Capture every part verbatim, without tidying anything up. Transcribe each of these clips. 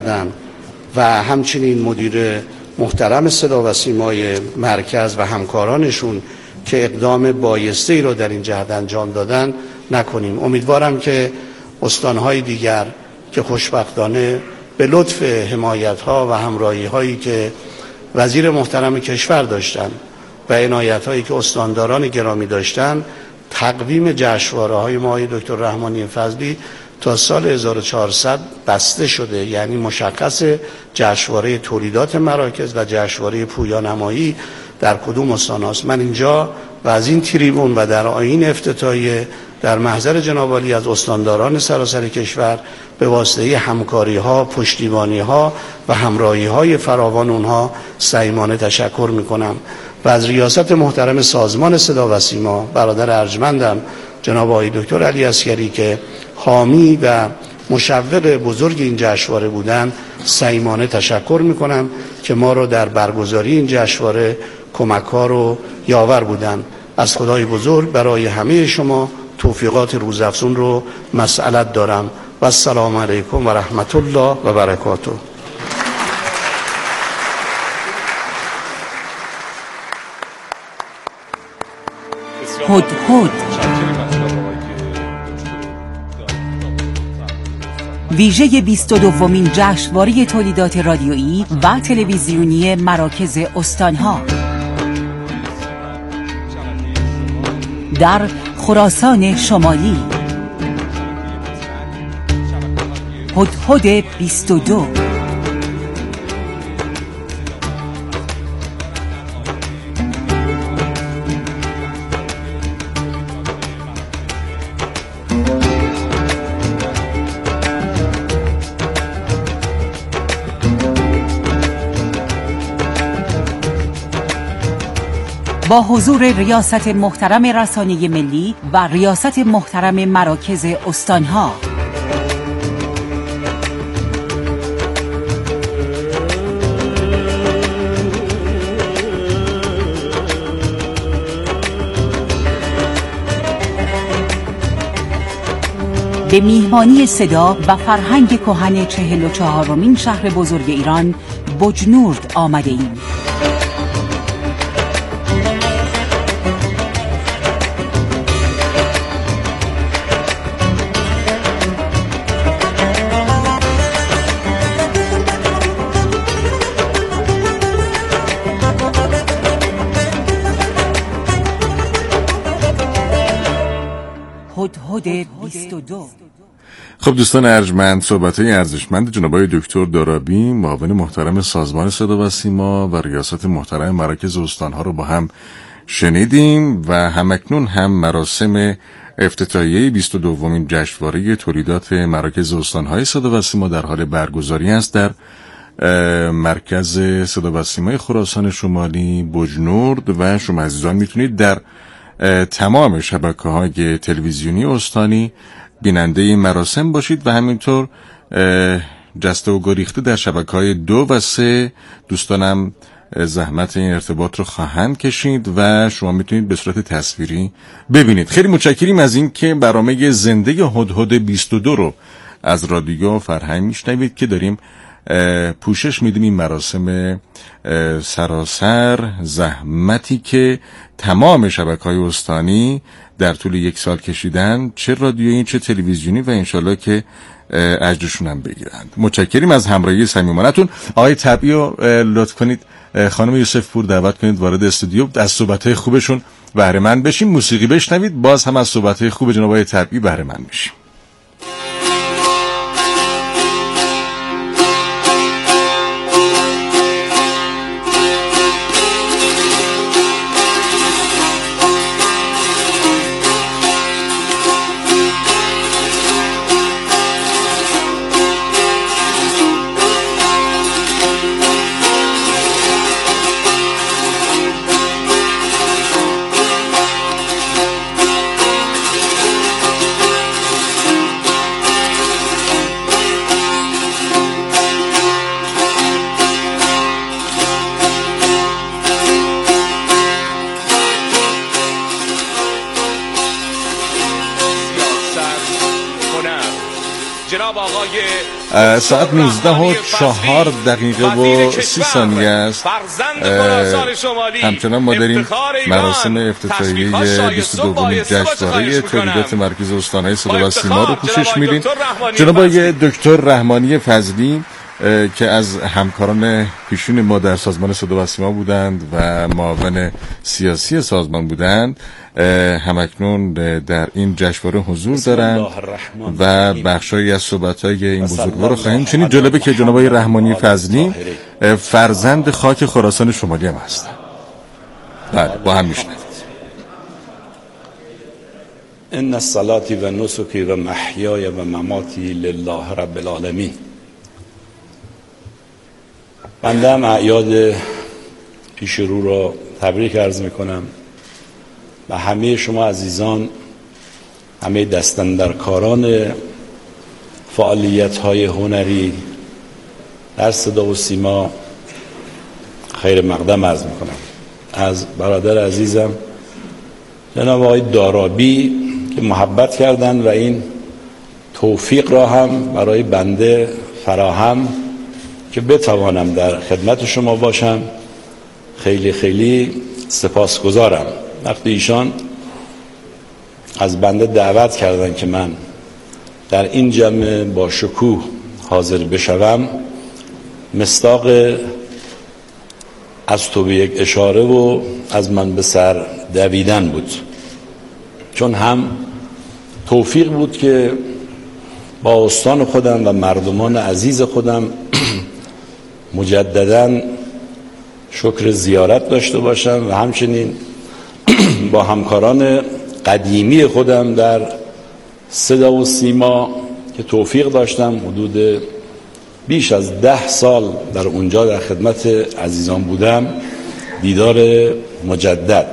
و همچنین مدیر محترم صدا و سیمای مرکز و همکارانشون که اقدام بایسته ای رو در این جهت انجام دادن نکنیم. امیدوارم که استانهای دیگر که خوشبختانه به لطف حمایت‌ها و همراهی‌هایی که وزیر محترم کشور داشتن و عنایت‌هایی که استانداران گرامی داشتن، تقویم جشنواره‌های ما آقای دکتر رحمانی فضلی تا سال هزار و چهارصد بسته شده، یعنی مشخص جشنواره تولیدات مراکز و جشنواره پویانمایی در کدوم استان است. من اینجا و از این تریبون و در آیین افتتاحیه در محضر جناب عالی از استانداران سراسر کشور به واسطه همکاری ها، پشتیبانی ها و همراهی های فراوان اونها صمیمانه تشکر می کنم و از ریاست محترم سازمان صدا و سیما برادر ارجمندم جناب آقای دکتر علی عسگری که حامی و مشوق بزرگ این جشنواره بودند صمیمانه تشکر می کنم که ما رو در برگزاری این جشنواره کمک‌ها رو یاور بودند. از خدای بزرگ برای همه شما توفیقات روزافزون رو مسئلت دارم و السلام علیکم و رحمت الله و برکاته. هدهد ویژه بیست و دومین جشنواره تولیدات رادیویی و تلویزیونی مراکز استانها در خراسان شمالی. هدهد بیست و دو با حضور ریاست محترم رسانه ملی و ریاست محترم مراکز استانها. به میهمانی صدا و فرهنگ کهن چهل و چهارمین شهر بزرگ ایران بجنورد آمده ایم. هدهد بیست و دو. خب دوستان ارجمند، صحبت‌های ارزشمند جناب آقای دکتر دارابی، معاون محترم سازمان صدا و سیما و ریاست محترم مراکز استانها رو با هم شنیدیم و همکنون هم مراسم افتتاحیه بیست و دومین جشنواره تولیدات مراکز استانهای صدا و سیما در حال برگزاری است در مرکز صدا و سیمای خراسان شمالی بجنورد و شما عزیزان میتونید در تمام شبکه‌های تلویزیونی استانی بیننده این مراسم باشید و همینطور جسته و گریخته در شبکه‌های دو و سه دوستانم زحمت این ارتباط رو خواهند کشید و شما میتونید به صورت تصویری ببینید. خیلی متشکریم از این که برنامه زنده هدهد بیست و دو رو از رادیو فرهنگ میشنوید که داریم پوشش میدیم این مراسم سراسر زحمتی که تمام شبکه‌های استانی در طول یک سال کشیدن، چه رادیویی چه تلویزیونی، و انشالله که اجرشون هم بگیرند. متشکریم از همراهی صمیمانه‌تون. آقای طبعی رو لطف کنید خانم یوسف پور دعوت کنید وارد استودیو، از صحبت‌های خوبشون بهره مند بشیم، موسیقی بشنوید، باز هم از صحبت‌های خوب جناب آقای طبعی بهره مند بشیم. ساعت نوزده و چهار دقیقه و سی ثانیه است. همچنان ما داریم مراسم افتتاحیه بیست و دومین جشنواره تولیدات مرکز استان‌های صدا و سیما رو پوشش میدیم. جناب آقای دکتر رحمانی فضلی که از همکاران پیشین ما در سازمان صدا و سیما بودند و معاون سیاسی سازمان بودند، همکنون در این جشنواره حضور دارند و بخشایی از صحبت‌های این بزرگوار رو خواهیم شنید. جالبه که جناب آقای رحمانی فضلی فرزند خاک خراسان شمالی هم هستند. بله، با هم میشنویم. ان الصلاة و نسکی و محیای و مماتی لله رب العالمین. بنده هم اعیاد پیش رو را تبریک عرض میکنم و همه شما عزیزان، همه دستاندرکاران فعالیت های هنری در صدا و سیما خیر مقدم عرض میکنم. از برادر عزیزم جناب آقای دارابی که محبت کردن و این توفیق را هم برای بنده فراهم که بتوانم در خدمت شما باشم، خیلی خیلی سپاسگزارم. وقتی ایشان از بنده دعوت کردن که من در این جمع با شکوه حاضر بشوم، مصداق از تو به یک اشاره و از من به سر دویدن بود، چون هم توفیق بود که با استان خودم و مردمان عزیز خودم مجدداً شکر زیارت داشته باشم و همچنین با همکاران قدیمی خودم در صدا و سیما که توفیق داشتم حدود بیش از ده سال در اونجا در خدمت عزیزان بودم دیدار مجدد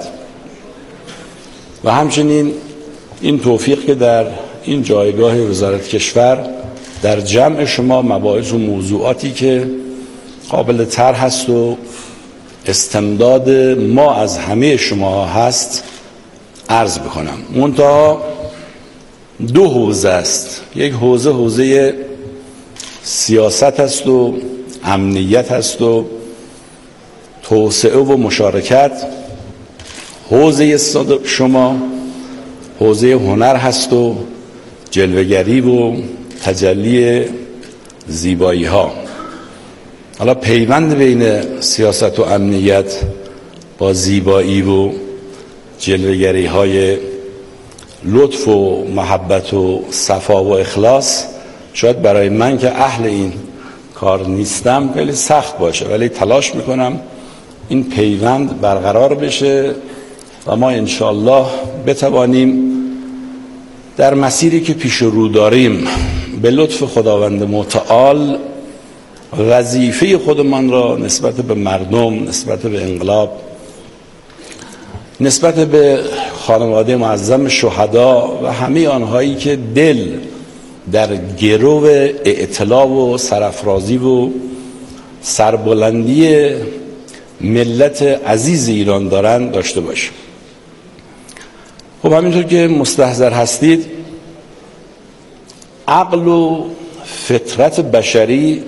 و همچنین این توفیق که در این جایگاه وزارت کشور در جمع شما مباحث و موضوعاتی که قابل طرح هست و استمداد ما از همه شما هست عرض بکنم. منتها دو حوزه است. یک حوزه حوزه سیاست است و امنیت است و توسعه و مشارکت. حوزه شما حوزه هنر هست و جلوه‌گری و تجلی زیبایی ها. حالا پیوند بین سیاست و امنیت با زیبایی و جلوه‌گری های لطف و محبت و صفا و اخلاص شاید برای من که اهل این کار نیستم خیلی سخت باشه، ولی تلاش میکنم این پیوند برقرار بشه و ما انشالله بتوانیم در مسیری که پیش رو داریم به لطف خداوند متعال وظیفه خودمان را نسبت به مردم، نسبت به انقلاب، نسبت به خانواده معظم شهدا و همه آنهایی که دل در گرو ائتلاف و سرافرازی و سربلندی ملت عزیز ایران دارند داشته باشیم. خب همینطور که مستحضر هستید، عقل و فطرت بشری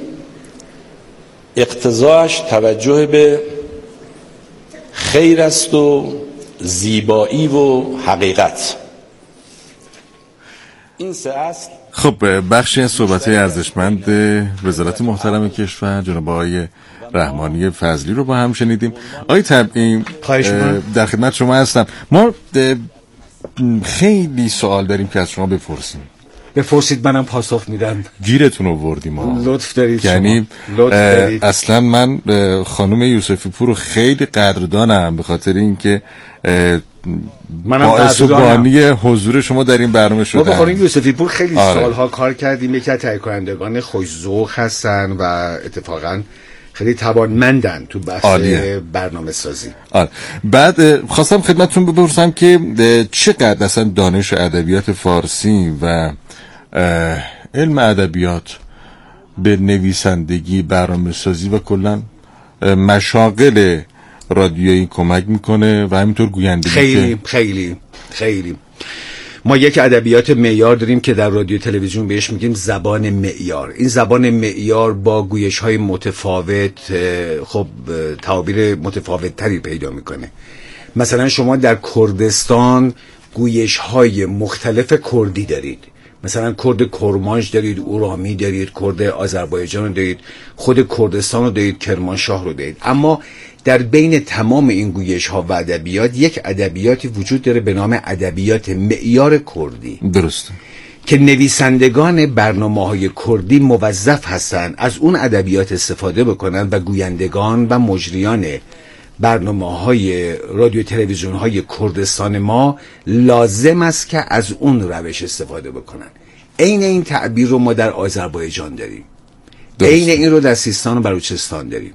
اقتضاش توجه به خیر است و زیبایی و حقیقت. این سه اصل. خب بخشی از صحبت‌های ارزشمند وزارت محترم کشور جناب آقای رحمانی فضلی رو با هم شنیدیم. آقای تبعیم در خدمت شما هستم. ما خیلی سوال داریم که از شما بپرسیم. بپرسید منم پاسخ میدم. گیرتون آوردیم ما. لطف دارید. یعنی اصلا من خانم یوسفی پور رو خیلی قدردانم به خاطر اینکه باعث و بانی حضور شما در این برنامه شدن. ما با خانم یوسفی پور خیلی آره. سالها کار کردیم. یکی از تهیه کنندگان خوش‌ذوق هستن و اتفاقا خیلی توانمندن تو بحث برنامه سازی. آره. بعد خواستم خدمتتون بپرسم که چقدر اصلا دانش ادبیات فارسی و علم ادبیات به نویسندگی، برنامه سازی و کلا مشاغل رادیویی کمک میکنه و همینطور گویندگی. خیلی خیلی خیلی ما یک ادبیات معیار داریم که در رادیو تلویزیون بهش میگیم زبان معیار. این زبان معیار با گویش‌های متفاوت خب تعابیر متفاوت تری پیدا میکنه. مثلا شما در کردستان گویش‌های مختلف کردی دارید، مثلا کرد کرمانش دارید، اورامی دارید، کرد آذربایجان دارید، خود کردستان رو دارید، کرمانشاه رو دارید. اما در بین تمام این گویش ها و ادبیات یک ادبیاتی وجود داره به نام ادبیات معیار کردی. درسته. که نویسندگان برنامه‌های کردی موظف هستن از اون ادبیات استفاده بکنن و گویندگان و مجریان برنامه‌های رادیو تلویزیون‌های کردستان ما لازم است که از اون روش استفاده بکنن. عین این تعبیر رو ما در آذربایجان داریم. عین این رو در سیستان و بلوچستان داریم.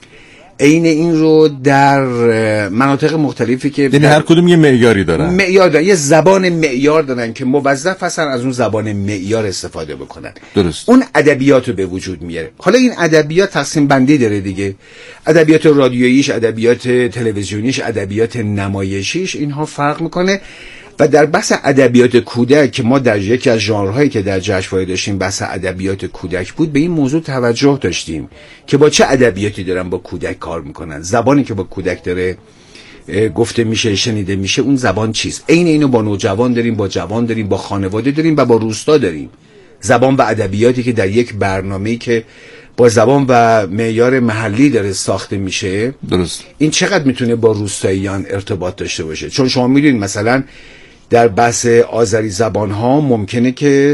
عین این رو در مناطق مختلفی که یعنی هر کدوم یه معیاری دارن. معیار دارن، یه زبان معیار دارن که موظف هستن از اون زبان معیار استفاده بکنن. درست. اون ادبیات رو به وجود میاره. حالا این ادبیات تقسیم بندی داره دیگه. ادبیات رادیوییش، ادبیات تلویزیونیش، ادبیات نمایشیش، اینها فرق میکنه. و در بحث ادبیات کودک که ما در یکی از ژانرهایی که در جشنواره داشتیم بحث ادبیات کودک بود، به این موضوع توجه داشتیم که با چه ادبیاتی دارن با کودک کار میکنن، زبانی که با کودک داره گفته میشه، شنیده میشه، اون زبان چیست. عین اینو با نوجوان داریم، با جوان داریم، با خانواده داریم و با روستا داریم. زبان و ادبیاتی که در یک برنامه‌ای که با زبان و معیار محلی داره ساخته میشه، درست، این چقدر میتونه با روستاییان ارتباط داشته باشه. چون شما میدونید مثلا در بحث آذری زبان ها ممکنه که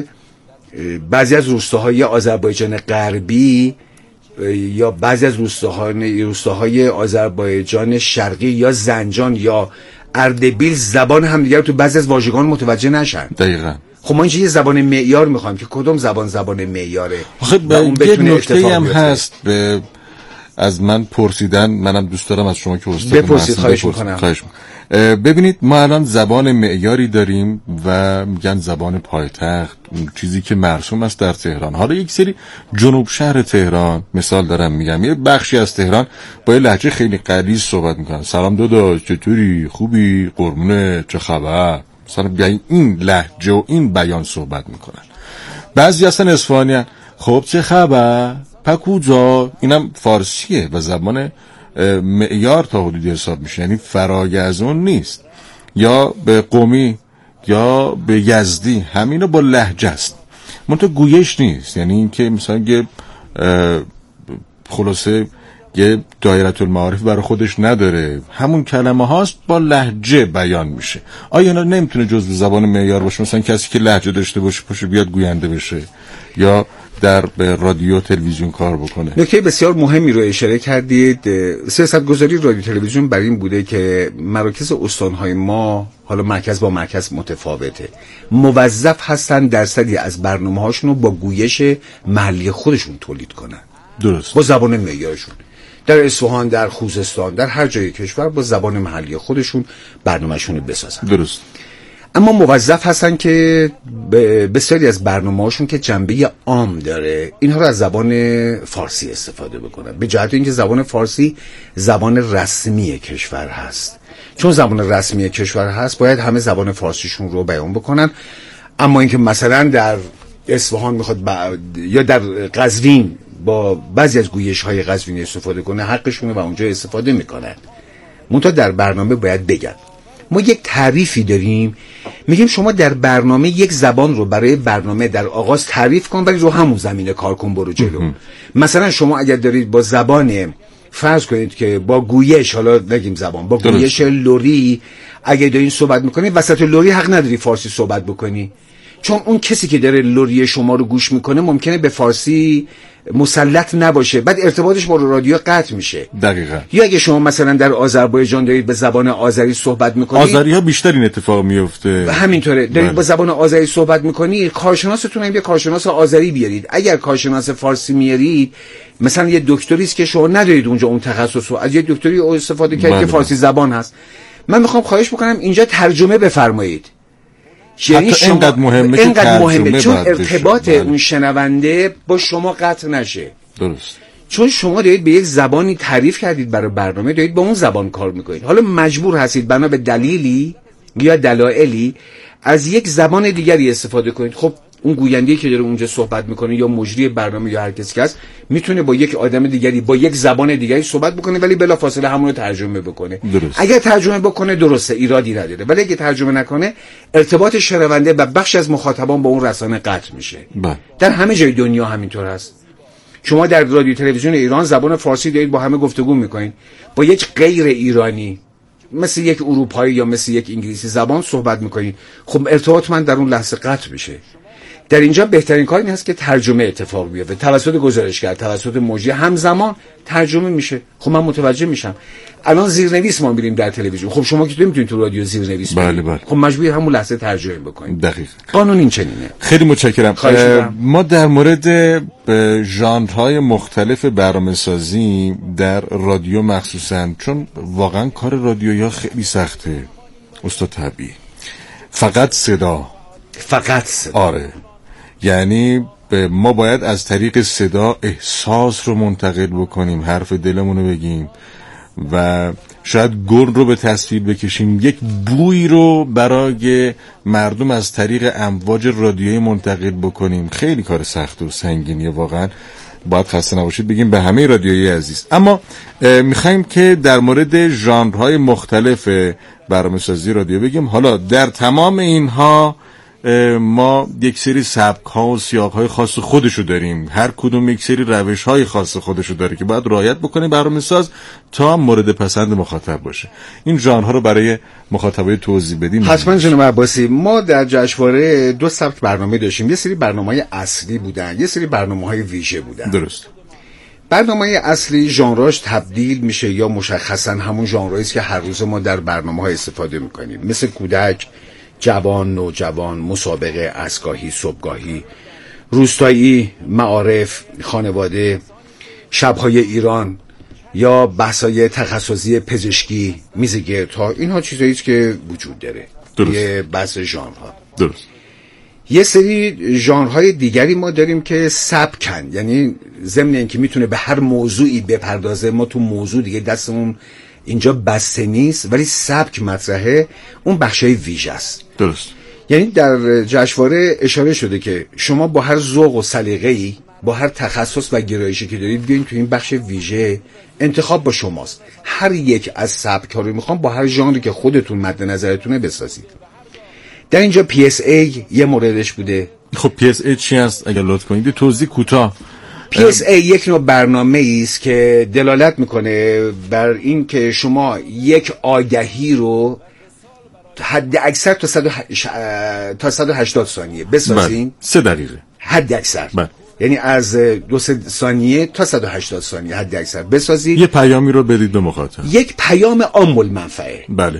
بعضی از روستاهای آذربایجان غربی یا بعضی از روستاهای روستاهای آذربایجان شرقی یا زنجان یا اردبیل زبان همدیگر تو بعضی از واژگان متوجه نشن. دقیقاً. خب ما اینجا یه زبان معیار میخوایم که کدوم زبان زبان معیاره. خب یه نکته هم هست به از من پرسیدن، منم دوست دارم از شما که استاد بپرسید. خواهش میکنم. خواهش میکنم. ببینید ما الان زبان معیاری داریم و میگن زبان پایتخت، چیزی که مرسوم است در تهران. حالا یک سری جنوب شهر تهران مثال دارم میگم، یه بخشی از تهران با یه لهجه خیلی غلیظ صحبت میکنن. سلام داداش، چطوری، خوبی، قربونه، چه خبر، مثلا بیاین این لهجه و این بیان صحبت میکنن. بعضی اصلا اصفهانیان، خب چه خبر، پکوجا، اینم فارسیه و زبان معیار تا حدودی حساب میشه، یعنی فرای از اون نیست. یا به قومی یا به یزدی، همینو با لهجه است، منتها گویش نیست. یعنی اینکه مثلا یه خلاصه یه دایره المعارف برای خودش نداره، همون کلمه هاست با لهجه بیان میشه. آیا اینا نمیتونه جزو زبان معیار باشه؟ مثلا کسی که لهجه داشته باشه پاشه بیاد گوینده بشه یا در رادیو تلویزیون کار بکنه. نکته بسیار مهمی رو اشاره کردید. سیاست گذاری رادیو تلویزیون بر این بوده که مراکز استانهای ما، حالا مرکز با مرکز متفاوته، موظف هستن درصدی از برنامه‌هاشون رو با گویش محلی خودشون تولید کنن. درست. با زبان معیارشون. در اصفهان، در خوزستان، در هر جای کشور با زبان محلی خودشون برنامه‌شون رو بسازن. درست. اما موظف هستن که بسیاری از برنامه‌هاشون که جنبه عام داره اینها رو از زبان فارسی استفاده بکنن، به جهت اینکه زبان فارسی زبان رسمی کشور هست. چون زبان رسمی کشور هست باید همه زبان فارسیشون رو بیان بکنن. اما اینکه مثلا در اصفهان میخواد با... یا در قزوین با بعضی از گویش‌های قزوینی استفاده کنه، حقشونه و اونجا استفاده میکنن. منتها در برنامه باید بگن. ما یک تعریفی داریم، میگیم شما در برنامه یک زبان رو برای برنامه در آغاز تعریف کن ولی رو همون زمینه کار کن، برو جلو. مثلا شما اگر دارید با زبان، فرض کنید که با گویش، حالا نگیم زبان، با گویش لری اگه دارین صحبت میکنی، وسط لری حق نداری فارسی صحبت بکنی، چون اون کسی که داره لری شما رو گوش میکنه ممکنه به فارسی مسلط نباشه، بعد ارتباطش با رادیو قطع میشه. دقیقاً. یا اگه شما مثلا در آذربایجان دارید به زبان آذری صحبت میکنید، آذری ها بیشتر این اتفاق میفته، همینطوره، دارید با زبان آذری صحبت میکنید، کارشناستون هم یه کارشناس آذری بیارید. اگر کارشناس فارسی میارید، مثلا یه دکتری است که شما ندارید اونجا اون تخصص رو، از یه دکتری استفاده کردید که فارسی زبان هست، من میخوام خواهش بکنم اینجا ترجمه بفرمایید. یعنی اینقدر مهمه که مهمه چون ارتباط اون شنونده با شما قطع نشه. درست. چون شما دارید به یک زبانی تعریف کردید برای برنامه، دارید با اون زبان کار میکنید، حالا مجبور هستید بنا به دلیلی یا دلایلی از یک زبان دیگری استفاده کنید. خب اون گوینده‌ای که داره اونجا صحبت میکنه یا مجری برنامه یا هر کسی که هست میتونه با یک آدم دیگری با یک زبان دیگری صحبت بکنه ولی بلافاصله همون رو ترجمه بکنه. درست. اگر ترجمه بکنه درسته، ایرادی نداره، ولی اگه ترجمه نکنه ارتباط شنونده و بخش از مخاطبان با اون رسانه قطع میشه. بله. در همه جای دنیا همینطور هست. شما در رادیو تلویزیون ایران زبان فارسی دارید با همه گفتگو میکنین، با یک غیر ایرانی مثل یک اروپایی یا مثل یک انگلیسی زبان صحبت میکنین، خب ارتباط من در اون لحظه قطع میشه. در اینجا بهترین کار این هست که ترجمه اتفاق بیفته، توسط گزارشگر، توسط مجری همزمان ترجمه میشه. خب من متوجه میشم. الان زیرنویس ما میریم در تلویزیون، خب شما که نمیتونید تو رادیو زیرنویس بله بله. خب مجبوری همون لحظه ترجمه بکنید. دقیق. قانون این چنینه. خیلی متشکرم. ما در مورد ژانرهای مختلف برنامه‌سازی در رادیو مخصوصا، چون واقعا کار رادیویی خیلی سخته استاد طبیعی، فقط صدا فقط صدا. آره، یعنی ما باید از طریق صدا احساس رو منتقل بکنیم، حرف دلمون رو بگیم و شاید گل رو به تصویر بکشیم، یک بوی رو برای مردم از طریق امواج رادیویی منتقل بکنیم. خیلی کار سخت و سنگینیه واقعا، باید خسته نباشید بگیم به همه رادیویی عزیز. اما میخوایم که در مورد ژانرهای مختلف برنامه‌سازی رادیو بگیم. حالا در تمام اینها ما یک سری سبک‌ها و سیاق‌های خاص خودشو داریم، هر کدوم یک سری روش‌های خاص خودشو داره که باید رعایت بکنه برنامه‌ساز تا مورد پسند مخاطب باشه. این ژانرها رو برای مخاطبای توضیح بدیم. حتما جناب عباسی. ما در جشنواره دو سبک برنامه داشتیم، یه سری برنامه‌های اصلی بودن، یه سری برنامه‌های ویژه بودن. درست. برنامه اصلی ژانراش تبدیل میشه یا مشخصا همون ژانرایی است که هر روز ما در برنامه‌ها استفاده می‌کنیم، مثل کودک، جوان، نوجوان، مسابقه، عصرگاهی، صبحگاهی، روستایی، معارف، خانواده، شب‌های ایران یا بحث‌های تخصصی پزشکی، میزگردها. اینها چیزایی است که وجود داره. درست. یه بحث ژانرها. درست. یه سری ژانرهای دیگری ما داریم که سبکن، یعنی ضمن اینکه میتونه به هر موضوعی بپردازه، ما تو موضوع دیگه دستمون اینجا بسته نیست ولی سبک مطرحه، اون بخشای ویژه است. درست. یعنی در جشنواره اشاره شده که شما با هر ذوق و سلیقه‌ای، با هر تخصص و گرایشی که دارید بیاین تو این بخش ویژه، انتخاب با شماست. هر یک از سبک‌ها رو میخوام با هر ژانری که خودتون مد نظرتونه بسازید. در اینجا پی اس ای یه موردش بوده. خب پی اس ای چی است اگر لطف کنید توضیح کوتاه؟ پی اس ای یک نوع برنامه است که دلالت میکنه بر این که شما یک آگهی رو حد اکثر تا صد و هشت... تا صد و هشتاد ثانیه بسازین. سه دقیقه حد اکثر. بله. یعنی از دو سه ثانیه تا صد و هشتاد ثانیه حد اکثر بسازید. یه پیامی رو بدید به مخاطب. یک پیام عام المنفعه. بله.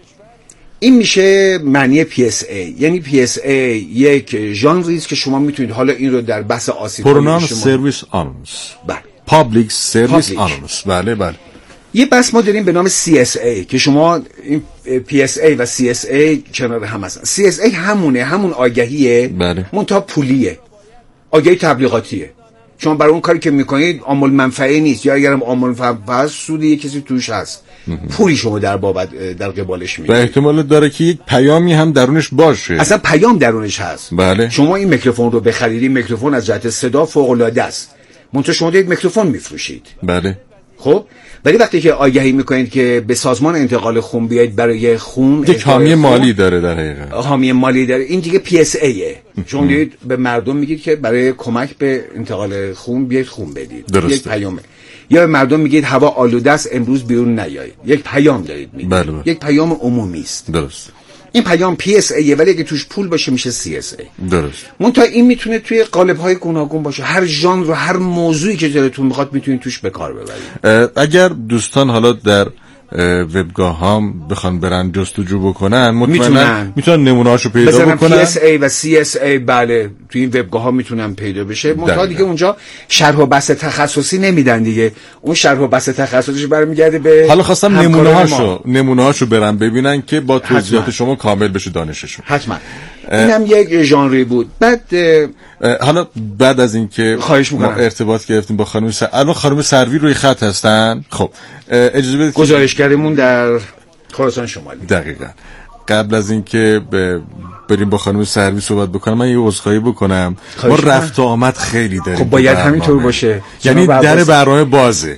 این میشه معنی پی اس ای. یعنی پی اس ای یک ژانری است که شما میتونید حالا این رو در بحث آسیب پرونام سرویس آنونس. بله. پابلیک سرویس آنونس. بله بله. یه بحث ما داریم به نام سی اس ای که شما این پی اس ای و سی اس ای کنار هم هستن. سی اس ای همونه، همون آگهیه. بله. منتها پولیه. آگهی تبلیغاتیه. شما برای اون کاری که میکنید عامل منفعه نیست، یا اگرم عامل منفعه سودی یه کسی توش هست، پولی شما در بابت در قبالش میگیرید. و احتمال داره که یک پیامی هم درونش باشه. اصلا پیام درونش هست. بله. شما این میکروفون رو بخریدید، میکروفون از جهت صدا فوق العاده است. منتها شما دارید میکروفون میفروشید. بله. خب ولی وقتی که آگهی میکنید که به سازمان انتقال خون بیاید برای خون، یک حامی مالی داره در حقیقت. حامی مالی داره. این دیگه پی اس ایه. شما دارید به مردم میگید که برای کمک به انتقال خون بیاید خون بدید. درسته. یک پیامه. یا به مردم میگید هوا آلوده است امروز بیرون نیایید. یک پیام دارید میگید. بله بله. یک پیام عمومی است. درست. این پیام پی اس ایه ولی اگه توش پول باشه میشه سی اس ای. درست. منتها این میتونه توی قالب‌های گوناگون باشه. هر ژانر و هر موضوعی که دلتون میخواد میتونید توش به کار ببرید. اگر دوستان حالا در وبگاه هم بخوان برن جستجو بکنن مطمئنا میتونن نمونه‌هاشو پیدا بزنن بکنن. پی اس ای و سی اس ای بله توی این وبگاه ها میتونن پیدا بشه. منتها دیگه اونجا شرح و بحث تخصصی نمیدن دیگه. اون شرح و بحث تخصصیش برمیگرده به حالا خواستم نمونه‌هاشو نمونه‌هاشو برن ببینن که با توضیحات شما کامل بشه دانششون. حتما. اینم یک ژانری بود. بعد حالا بعد از اینکه ما ارتباط گرفتیم با خانم سر... الان خانم سروی روی خط هستن. خب اجازه بدید گزارشگرمون در خراسان شمالی. دقیقاً. قبل از اینکه به بریم با خانم سروی صحبت بکنم. من یه عذرخواهی بکنم، ما رفت و آمد خیلی داریم. خب باید همینطور باشه، یعنی در برنامه بازه.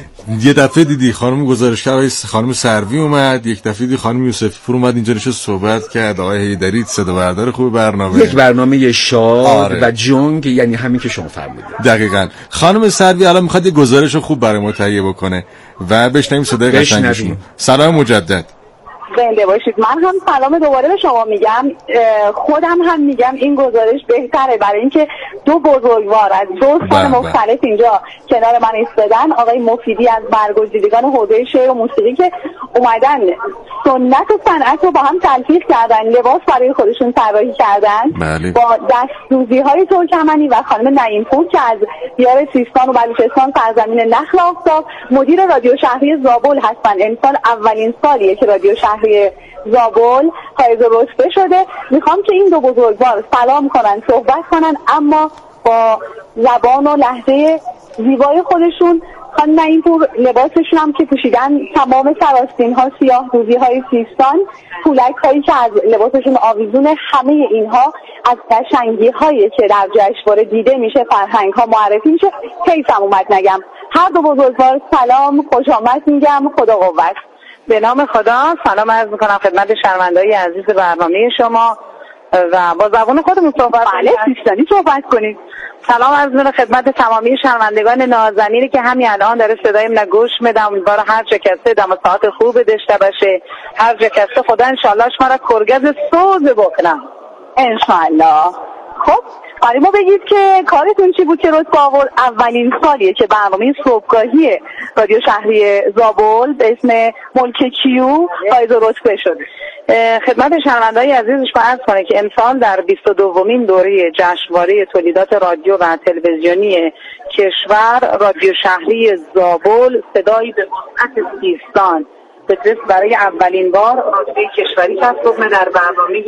یه دفعه دیدی خانم گزارشگر خانم سروی اومد، یک دفعه دیدی خانم یوسفی پور اومد اینجا نشست صحبت کرد، آقای حیدری صدا بردار خوب برنامه، یک برنامه شاد آره. و جنگ، یعنی همین که شما فرمودید. دقیقاً. خانم سروی الان میخواد یه گزارش خوب برای ما تهیه بکنه و بشنویم صدای قشنگشون. سلام مجدد. زنده باشید. من هم سلام دوباره به شما میگم، خودم هم میگم این گزارش بهتره برای اینکه دو بزرگوار از دو سال مختلف اینجا کنار من ایستادن، آقای مفیدی از برگزیدگان حوزه شعر و موسیقی که اومدن سنت و صنعت رو با هم تلفیق کردن، لباس برای خودشون طراحی کردن بله. با دستسوزی های ترکمنی و خانم نعیم پور که از دیار سیستان و بلوچستان سرزمین نخل آفتاب مدیر رادیو شهری زابل هستن. امسال اولین سالیه که رادیو شهری زابل حائز رتبه شده. میخوام که این دو بزرگوار سلام کنن، صحبت کنن، اما با زبان و لهجه زیبای خودشون. خانم نعیم پور لباسشون هم که پوشیدن تمام سراستین ها سیاه روزی های سیستان، پولک هایی که از لباسشون آویزون، همه اینها از قشنگی هایی که در جشنواره دیده میشه، فرهنگ ها معرفی میشه. کیفم اومد نگم. هر دو بزرگوار سلام، خوش آمد میگم، خدا قوت. به نام خدا سلام عرض میکنم خدمت شنونده‌های عزیز برنامه شما و با زبان خودمون صحبت بله سیستانی صحبت کنید. سلام عرض میکنم خدمت تمامی شنوندگان نازنینی که همین الان داره صدای من گوش میدم. امیدوارم هر جا کسته دم ساعت خوب داشته باشه، هر جا کسته خدا انشالله شما را کرگز سوز بکنم انشالله. خب ما بگید که کارتون چی بود که رتبه آورد؟ اولین سالیه که برنامه صبحگاهی رادیو شهری زابل به اسم ملک کیو حائز رتبه شد. خدمت شنونده‌های عزیزش عرض کنه که امسال در بیست و دومین دوره جشنواره تولیدات رادیو و تلویزیونی کشور رادیو شهری زابل صدایی به وسعت سیستان بترس برای اولین بار رتبه کشوری کسب در برنامه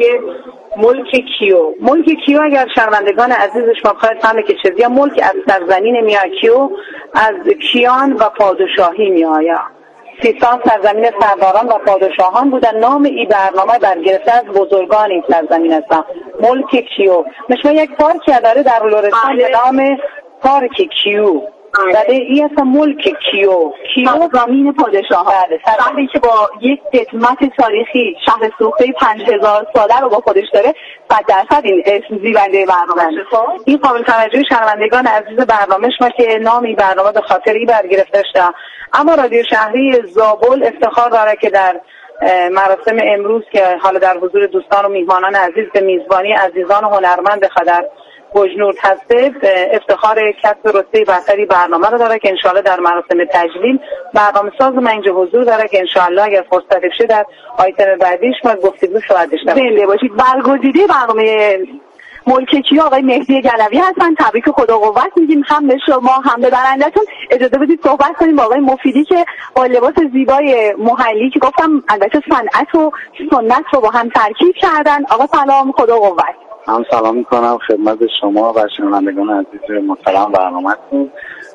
ملک کیو. ملک کیو اگر شنوندگان عزیزش ما بخواید فهمه که چیزی ملک از سرزمین میاد، کیو از کیان و پادشاهی میآید. سیستان سرزمین سرداران و پادشاهان بودن. نام این برنامه برگرفته از بزرگان این سرزمین هستن. ملک کیو مثلا یک پارک داره در لرستان به نام پارک کیو. بله این اصلا ملک کیو کیو زمین پادشاه. بله شهری که با یک قدمت تاریخی شهر سوخته پنج هزار ساله رو با خودش داره. صد درصد این اسم زیبنده برنامه. این قابل توجه شنوندگان عزیز برنامه شما که نامی برنامه به خاطر این برگرفته شده. اما رادیو شهری زابل افتخار داره که در مراسم امروز که حالا در حضور دوستان و میهمانان عزیز به میزبانی عزیزان و هنرمند خدر بجنورد هسته افتخار کسب رتبه برتری برنامه رو داره که انشاءالله در مراسم تجلیل برنامه ساز من اینجا حضور داره که انشاءالله اگر فرصت بشه در آیتم بعدیش ما گفتگو شاهد داشته باشیم. زنده باشید. برگزیده برنامه ملک کیو آقای مهدی گلوی هستن. تبریک خدا قوت میگیم هم به شما هم به برنده‌تون. اجازه بدید صحبت کنیم با آقای مفیدی که با لباس زیبای محلی که گفتم البته صنعت و سنت رو با هم ترکیب کردن. آقا سلام، خدا قوت. هم سلام میکنم خدمت شما و شنوندگان عزیز محترم برنامه‌تون.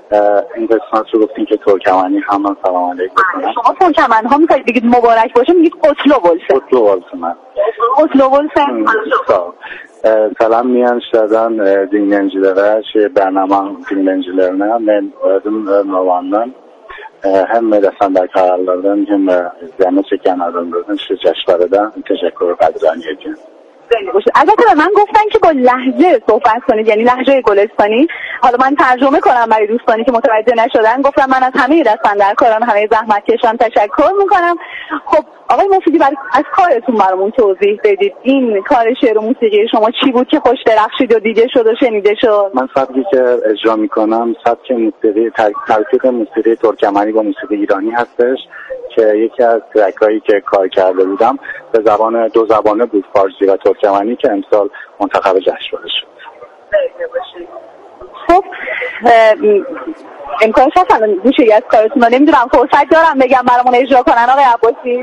این قسمت رو گفتین که ترکمنی هم من سلام علیکم کنم. شما ترکمن ها میخواید بگید مبارک باشه میگید قتلو ولسن. قتلو ولسن. قتلو ولسن. Selam miyançlardan dinleyicilere, şey barnama dinleyicilerine ben ödüm Novan'dan hem medresan kararlardan hem izleme çeken adamlardan şu جشنواره‌dan teşekkür قدردانی ediyorum. البته به من گفتن که با لهجه صحبت کنید، یعنی لهجه گلستانی. حالا من ترجمه کنم برای دوستانی که متوجه نشدن. گفتم من از همه دست‌اندرکاران، همه زحمتکشان تشکر میکنم. خب آقای مفیدی برای از کارتون برامون توضیح بدید. این کار شعر و موسیقی شما چی بود که خوش درخشید و دیده شد و شنیده شد؟ من سبکی که اجرا میکنم سبک موسیقی تلفیق موسیقی ترکمنی با موسیقی ایرانی هستش که یکی از ترکایی که کار کرده بودم به زبان دو زبانه بود، فارسی و ترکمنی، که امسال منتخب جشنواره شد. خب امکانش هست الان گوشه‌ای از کارتون رو نمیدونم فرصت دارم بگم برامون اجرا کنن آقای عباسی؟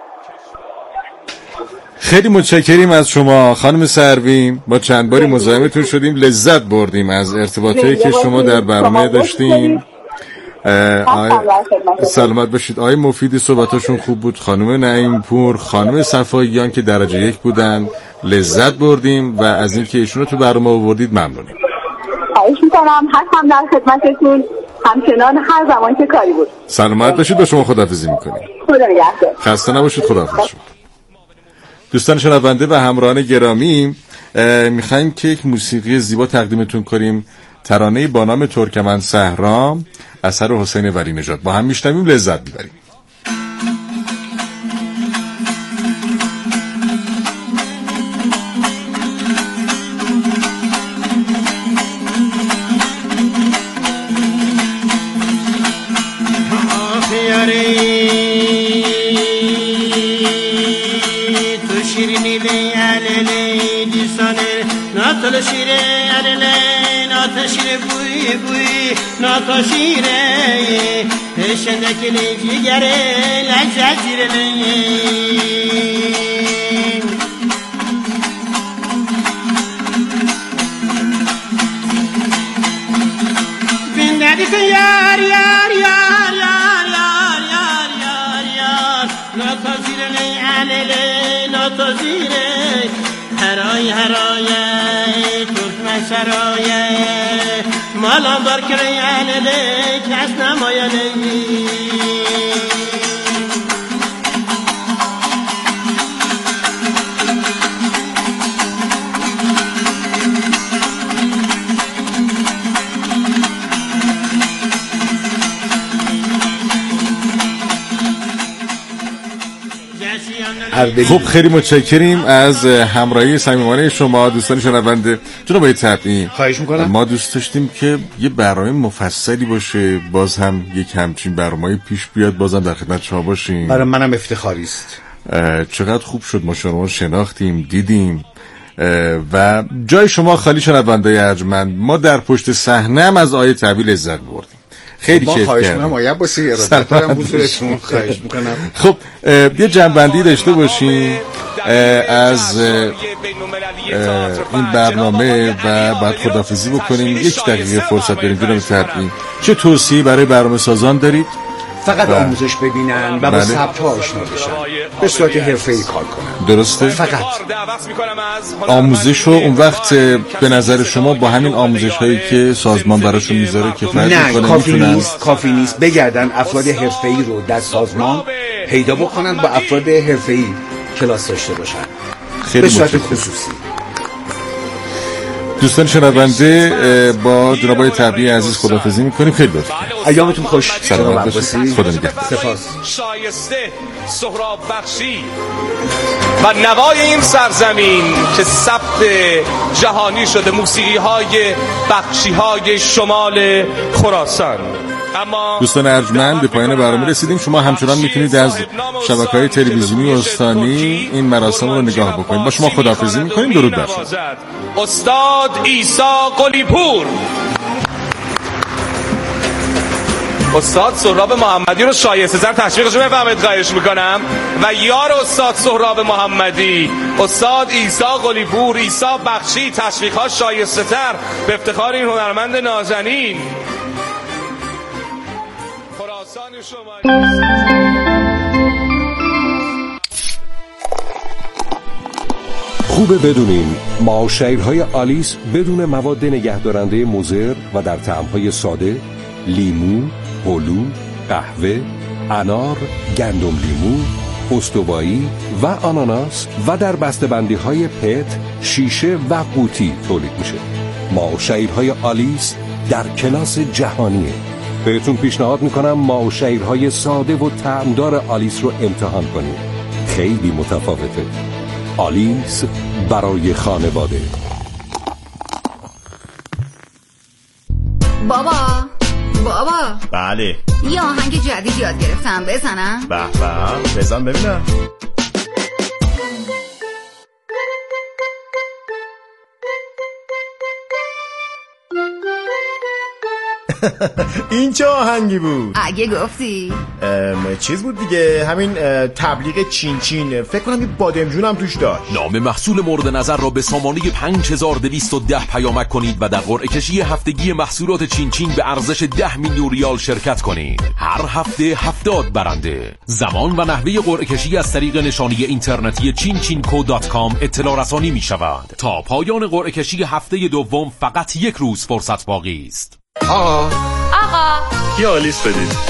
خیلی متشکریم از شما خانم سروی. با چند باری مزاحمتون شدیم، لذت بردیم از ارتباطی که شما در برنامه داشتیم سلامت باشید. آقای مفیدی صحبتاشون خوب بود، خانم نعیم پور، خانم صفاییان که درجه یک بودن، لذت بردیم و از اینکه ایشون رو تو برنامه آوردید ممنونیم. خواهش میکنم، هستم در خدمتتون همچنان هر زمان که کاری بود. سلامت باشید، با شما خداحافظی میکنیم. خدا نگهدار. خسته نباشید، خداحافظ شما. دوستان شنونده و همراهان گرامی، میخوایم که یک موسیقی زیبا تقدیمتون کنیم، ترانه با نام ترکمن صحرا اثر حسین ولی نژاد. با هم میشنویم، لذت میبریم. ناتل شیره علیله ناتل شیره بوی بوی ناتل شیره هشنده کلی جیگره لجه جیره بندادی کن یار یار یار یار یار یار یار یار ناتل شیره علیله ناتل شیره هرای هرای ترکمن سرای مالان بار کریانه ده کس نمایانه خب خیلی متشکریم از همراهی صمیمانه شما دوستان شنونده. جناب طبعی خواهش میکنم. ما دوست داشتیم که یه برنامه مفصلی باشه، باز هم یک همچین برنامه پیش بیاد، بازم در خدمت شما باشیم. برای منم افتخاری است. چقدر خوب شد ما شما شناختیم، دیدیم و جای شما خالی. شنونده ارجمند، ما در پشت صحنه هم از آیه طبعی لذت بردیم. خیلی کیف خواهش کردم. میکنم آیا باسی ارادتارم حضورتون. خواهش میکنم. خب یه جنبندی داشته باشیم از این برنامه و بعد خداحافظی بکنیم. یک دقیقه فرصت بریم. جناب طبعی چه توصیه‌ای برای برنامه سازان دارید؟ فقط بله. آموزش ببینن و با بله. سبک‌ها آشنا بشن، به صورت حرفه‌ای کار کنن. درسته؟ فقط آموزش رو اون وقت به نظر شما با همین آموزش‌هایی که سازمان براشون میذاره کفایت می‌کنه؟ نه، کافی نیست. کافی نیست. بگردن افراد حرفه‌ای رو در سازمان پیدا بکنن، با افراد حرفه‌ای کلاس داشته باشن. خیلی به صورت خصوصی. دوستان شنونده، با جناب آقای طبعی عزیز خداحافظی می‌کنیم. خیلی لطف کردید. ایامتون خوش. سلامت باشید. خدا نگهدار. سپاس. شایسته سهراب بخشی و نوای این سرزمین که ثبت جهانی شده، موسیقی‌های بخشی‌های شمال خراسان. دوستان ارجمند، به پایان برنامه رسیدیم. شما همچنان میتونید از شبکه‌های تلویزیونی و استانی این مراسم رو نگاه بکنید. با شما خداحافظی می‌کنیم. درود بر شما. استاد عیسی قلی‌پور، استاد سهراب محمدی رو شایسته تر تشویقش رو بفهمید خواهش میکنم و یار استاد سهراب محمدی استاد عیسی قلی‌پور، عیسی بخشی، تشویق‌ها شایسته تر به افتخار این هنرمند نازنین. خوبه بدونین معاشرهای آلیس بدون مواد نگهدارنده مضر و در طعم‌های ساده، لیمو، هلو، قهوه، انار، گندم لیمو، استوایی و آناناس و در بسته‌بندی‌های پت، شیشه و قوطی تولید میشه. معاشرهای آلیس در کلاس جهانیه. بهتون پیشنهاد میکنم معاشرهای ساده و طعمدار آلیس رو امتحان کنید. خیلی متفاوته. آلیس برای خانواده. بابا بابا بله، یه آهنگ جدید یاد گرفتم، بزنم؟ به به، بزن ببینم. این چه آهنگی بود؟ اگه گفتی چیز بود دیگه، همین تبلیغ چین چین، فکر کنم یه بادمجون هم توش داشت. نام محصول مورد نظر را به سامانه پنج هزار و دویست و ده پیامک کنید و در قرعه کشی هفتگی محصولات چین چین به ارزش ده میلیون ریال شرکت کنید. هر هفته هفتاد برنده. زمان و نحوه قرعه کشی از طریق نشانی اینترنتی چین چین کو دات کام اطلاع رسانی می شود. تا پایان قرعه کشی هفته دوم فقط یک روز فرصت باقی است. آقا آقا یه آلیس بدید.